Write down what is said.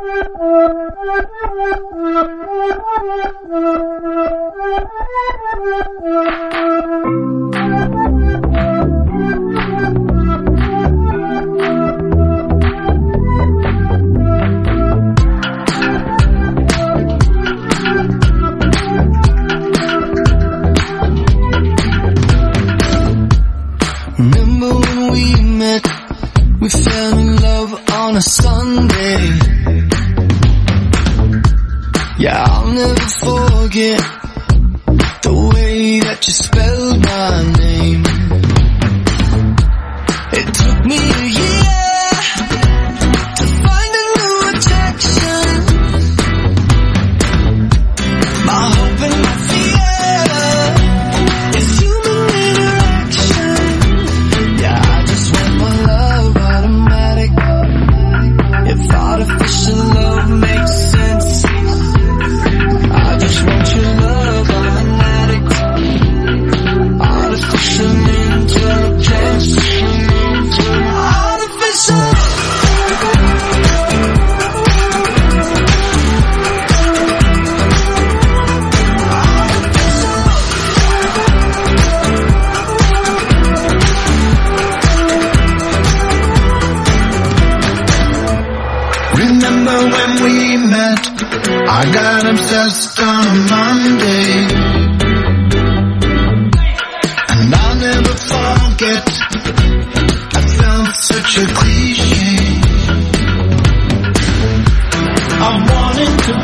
Remember when we met, we fell in love on a Sunday. Yeah, I'll never forget the way that you spelled my name. It took me a year to find a new attraction. My hope and my fear is human interaction. Yeah, I just want my love automatic. If artificial love makes sense, I just want your love, I'm an addict. Artificial intelligence. Artificial. Remember when we met, I got obsessed on a Monday. And I'll never forget, I felt such a cliche. I wanted to